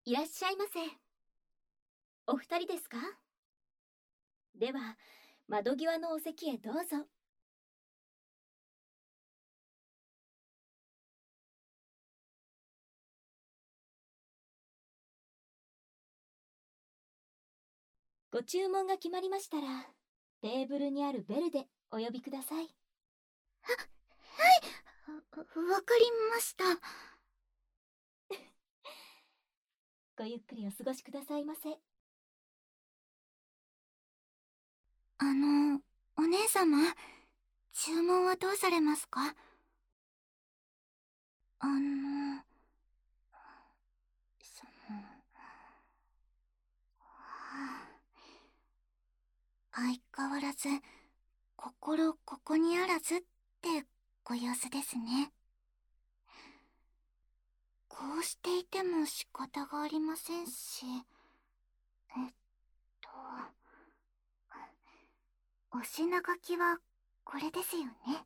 いらっしゃいませ。お二人ですか？では、窓際のお席へどうぞ。ご注文が決まりましたら、テーブルにあるベルでお呼びください。 わかりました。 ごゆっくりお過ごしくださいませ。 お姉様、注文はどうされますか？その、相変わらず、心ここにあらずってご様子ですね。こうしていても仕方がありませんし、と、お品書きはこれですよね。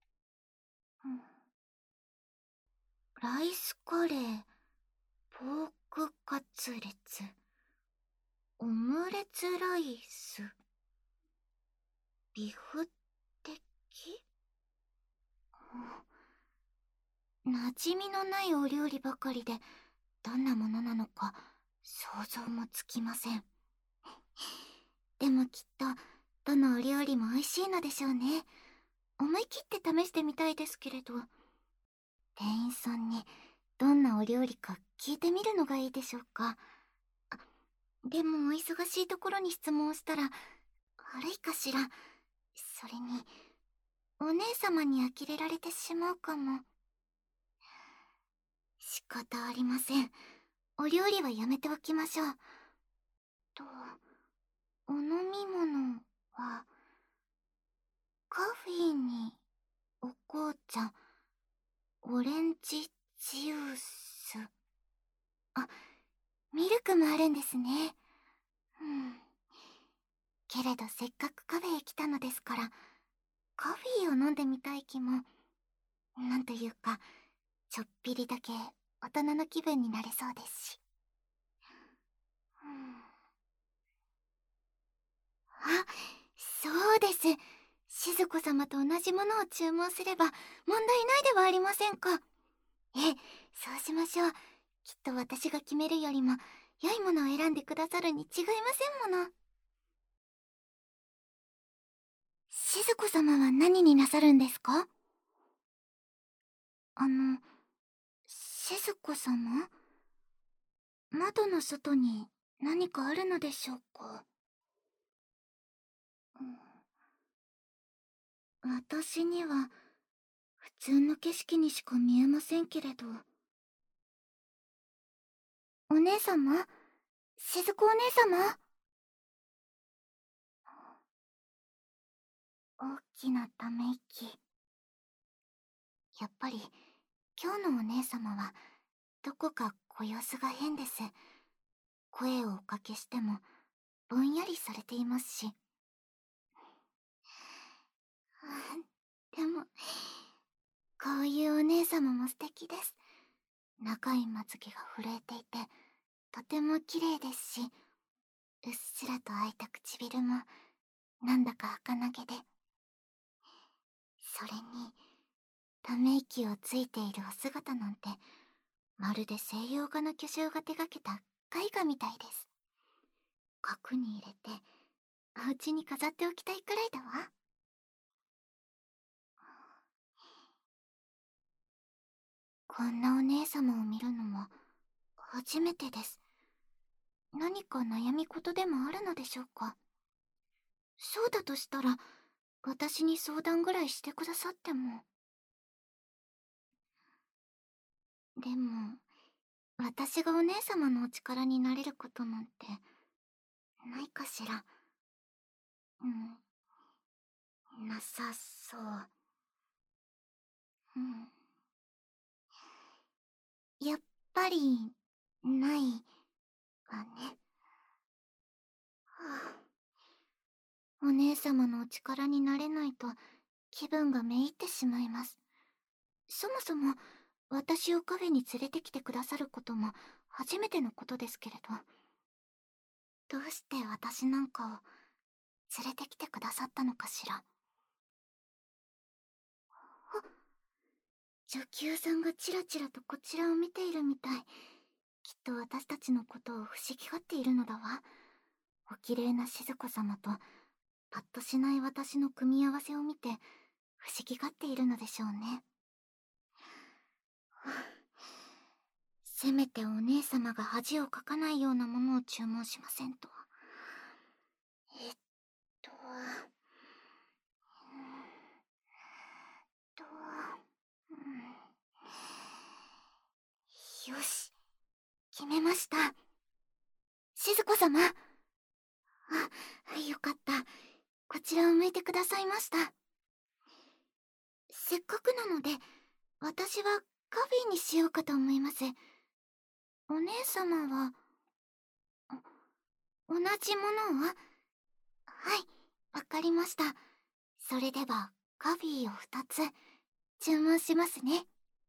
ライスカレー、ポークカツレツ、オムレツライス、ビフテキ？馴染みのないお料理ばかりで、どんなものなのか想像もつきません。でもきっとどのお料理も美味しいのでしょうね。思い切って試してみたいですけれど、店員さんにどんなお料理か聞いてみるのがいいでしょうか。でもお忙しいところに質問をしたら悪いかしら。それにお姉様に呆れられてしまうかも。仕方ありません。お料理はやめておきましょう。と、お飲み物はカフェインにお紅茶、オレンジジュース。あ、ミルクもあるんですね。けれどせっかくカフェへ来たのですから、カフィーを飲んでみたい気も、なんというか、ちょっぴりだけ大人の気分になれそうですし。あ、そうです。静子様と同じものを注文すれば問題ないではありませんか。そうしましょう。きっと私が決めるよりも良いものを選んでくださるに違いませんもの。静子様は何になさるんですか？静子様？窓の外に何かあるのでしょうか？私には普通の景色にしか見えませんけれど。お姉様？静子お姉様？大きなため息。やっぱり今日のお姉様はどこかご様子が変です。声をおかけしてもぼんやりされていますし。でもこういうお姉様も素敵です。長いまつげが震えていてとても綺麗ですし、うっすらと開いた唇もなんだか儚げで、それにため息をついているお姿なんてまるで西洋画の巨匠が手がけた絵画みたいです。額に入れてお家に飾っておきたいくらいだわ。こんなお姉様を見るのは初めてです。何か悩み事でもあるのでしょうか。そうだとしたら私に相談ぐらいしてくださっても。でも私がお姉様のお力になれることなんてないかしら。なさそう。やっぱりないわね。お姉様のお力になれないと気分がめいってしまいます。そもそも私をカフェに連れてきてくださることも初めてのことですけれど、どうして私なんかを連れてきてくださったのかしら。あ、女給さんがチラチラとこちらを見ているみたい。きっと私たちのことを不思議がっているのだわ。お綺麗な静子様とパッとしない私の組み合わせを見て不思議がっているのでしょうね。はあ、せめてお姉様が恥をかかないようなものを注文しませんと。えっと、と、よし、決めました。静子様。あ、よかった。こちらを向いてくださいました。せっかくなので、私はカフェにしようかと思います。お姉様は、同じものを？はい、わかりました。それでは、カフィーを2つ、注文しますね。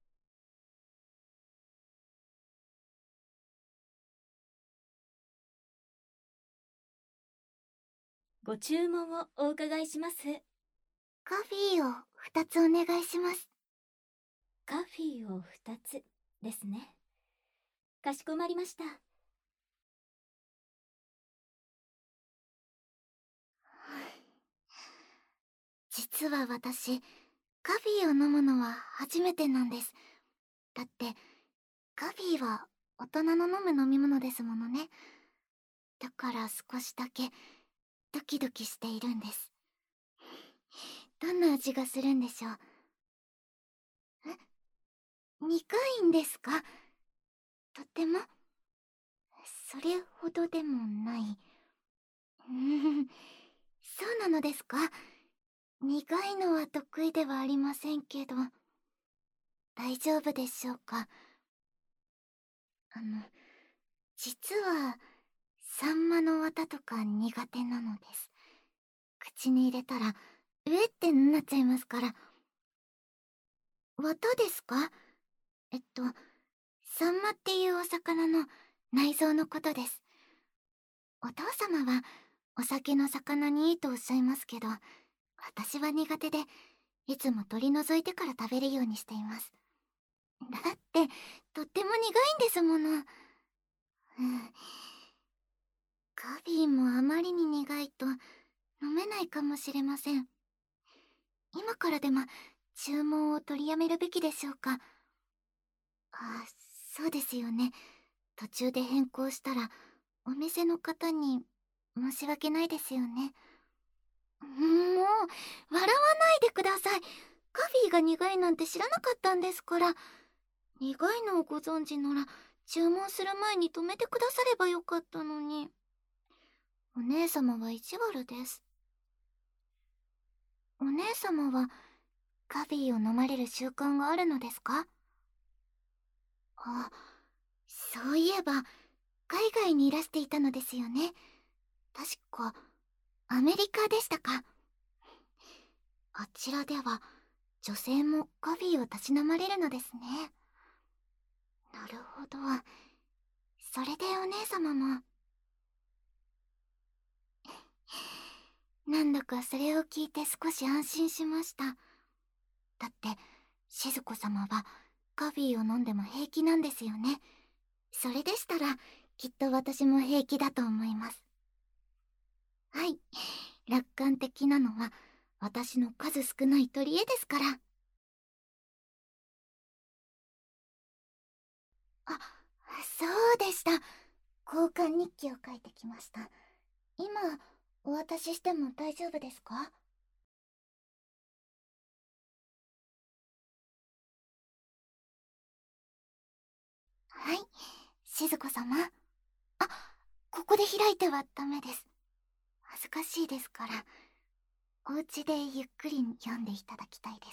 ご注文をお伺いします。 カフィーを2つお願いします。 カフィーを2つですね。かしこまりました。 実は私、カフィーを飲むのは初めてなんです。だって、カフィーは大人の飲む飲み物ですものね。だから少しだけドキドキしているんです。どんな味がするんでしょう。苦いんですか？とても？それほどでもない。そうなのですか？苦いのは得意ではありませんけど。大丈夫でしょうか？実は、サンマの綿とか苦手なのです。口に入れたら、うえってなっちゃいますから。綿ですか？サンマっていうお魚の内臓のことです。お父様はお酒の魚にいいとおっしゃいますけど、私は苦手で、いつも取り除いてから食べるようにしています。だって、とっても苦いんですもの。カフィーもあまりに苦いと飲めないかもしれません。今からでも注文を取りやめるべきでしょうか？あ、そうですよね。途中で変更したらお店の方に申し訳ないですよね。もう、笑わないでください。カフィーが苦いなんて知らなかったんですから。苦いのをご存知なら、注文する前に止めてくださればよかったのに。お姉様は意地悪です。お姉様は、カフィーを飲まれる習慣があるのですか？あ、そういえば、海外にいらしていたのですよね。確か、アメリカでしたか。あちらでは、女性もカフィーをたしなまれるのですね。なるほど。それでお姉様も。なんだかそれを聞いて少し安心しました。だって、静子様はカフィーを飲んでも平気なんですよね。それでしたら、きっと私も平気だと思います。はい。楽観的なのは、私の数少ない取り柄ですから。あ、そうでした。交換日記を書いてきました。今、お渡ししても大丈夫ですか？はい。静子様。あ、ここで開いてはダメです。恥ずかしいですから、お家でゆっくり読んでいただきたいです。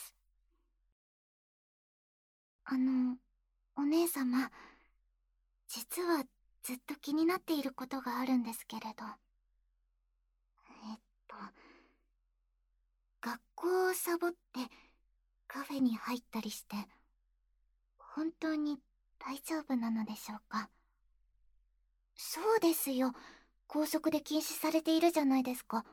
お姉様、実はずっと気になっていることがあるんですけれど。えっと、学校をサボってカフェに入ったりして、 本当に大丈夫なのでしょうか？そうですよ。校則で禁止されているじゃないですか。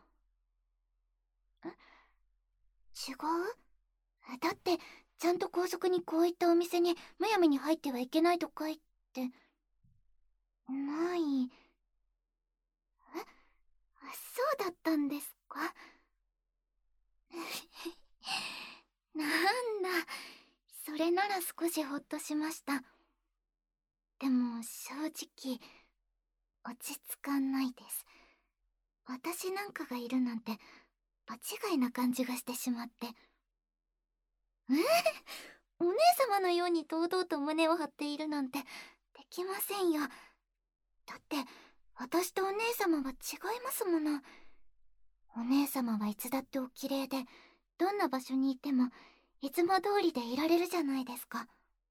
違う？だって、ちゃんと校則にこういったお店にむやみに入ってはいけないと書いて、ない。そうだったんですか？なんだ、それなら少しほっとしました。でも正直、落ち着かないです。私なんかがいるなんて、場違いな感じがしてしまって。お姉様のように堂々と胸を張っているなんて、できませんよ。だって、私とお姉様は違いますもの。お姉様はいつだってお綺麗で、どんな場所にいても、いつも通りでいられるじゃないですか。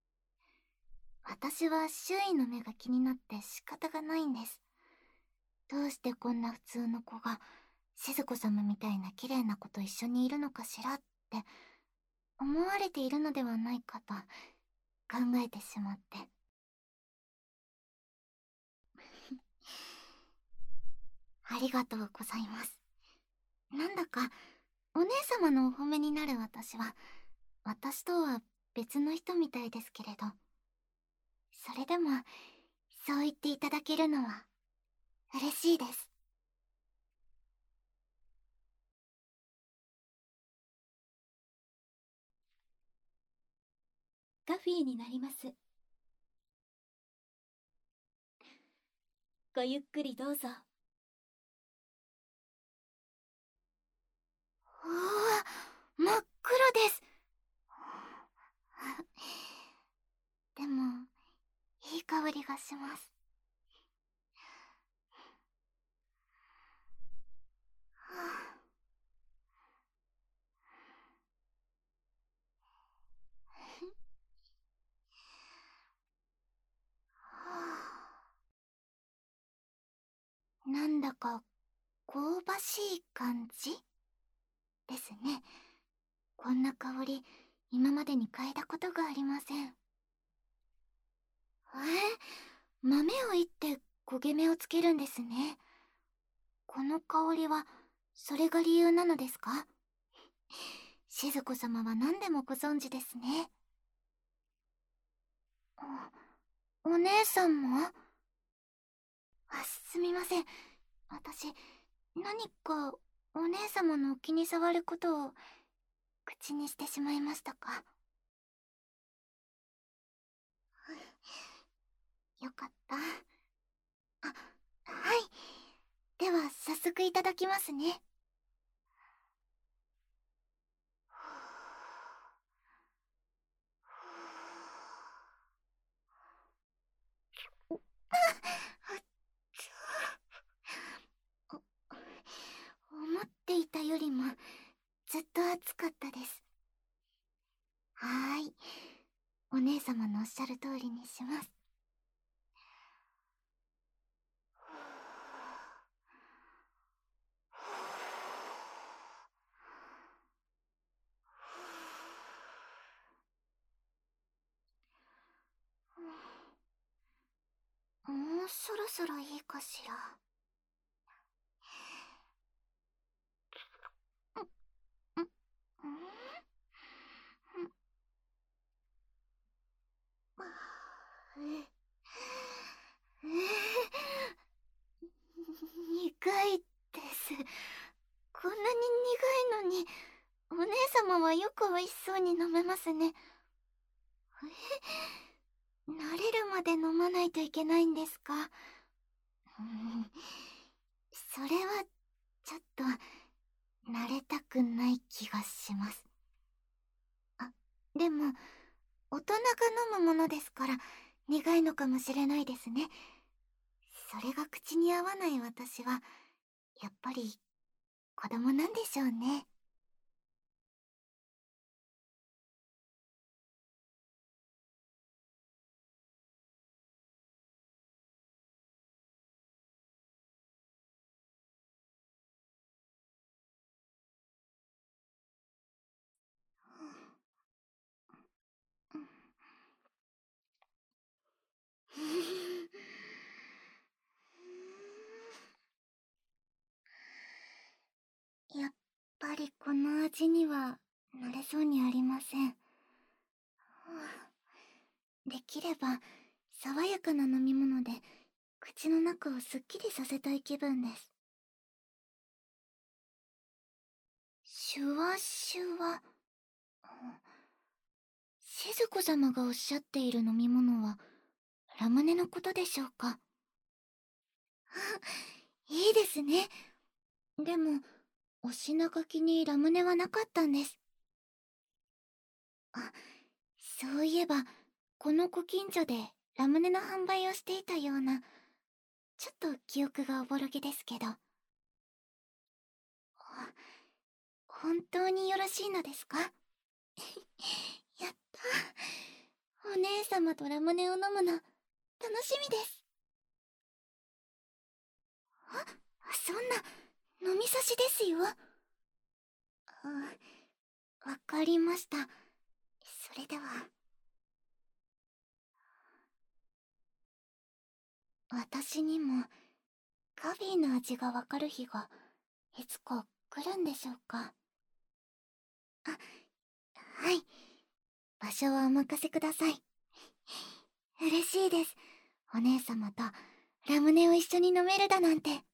私は周囲の目が気になって仕方がないんです。どうしてこんな普通の子が、静子様みたいな綺麗な子と一緒にいるのかしらって思われているのではないかと考えてしまって。ありがとうございます。なんだか、お姉様のお褒めになる私は、私とは別の人みたいですけれど、それでも、そう言っていただけるのは、嬉しいです。 カフィーになります。ごゆっくりどうぞ。 おー、真っ黒です。でも、いい香りがします。なんだか香ばしい感じですね。こんな香り、今までに嗅いだことがありません。豆をいって焦げ目をつけるんですね。この香りは、それが理由なのですか？静子様は何でもご存知ですね。お姉さんも？すみません。私、何かお姉様のお気に障ることを口にしてしまいましたか？よかった。はい。では、早速いただきますね。思っていたよりもずっと暑かったです。はーい。お姉様のおっしゃる通りにします。もうそろそろいいかしら。苦いです。こんなに苦いのに、お姉様はよく美味しそうに飲めますね。慣れるまで飲まないといけないんですか？それは、ちょっと、慣れたくない気がします。でも、大人が飲むものですから、苦いのかもしれないですね。それが口に合わない私は、やっぱり、子供なんでしょうね。 味には慣れそうにありません。できれば爽やかな飲み物で口の中をすっきりさせたい気分です。シュワシュワ。しず子様がおっしゃっている飲み物はラムネのことでしょうか？いいですね。でもお品書きにラムネはなかったんです。あ、そういえばこのご近所でラムネの販売をしていたような、ちょっと記憶がおぼろげですけど。本当によろしいのですか？やった。お姉様とラムネを飲むの楽しみです。そんな飲み差しですよ。わかりました。それでは。私にもカフィーの味がわかる日がいつか来るんでしょうか？あ、はい。場所はお任せください。嬉しいです。お姉様とラムネを一緒に飲めるだなんて。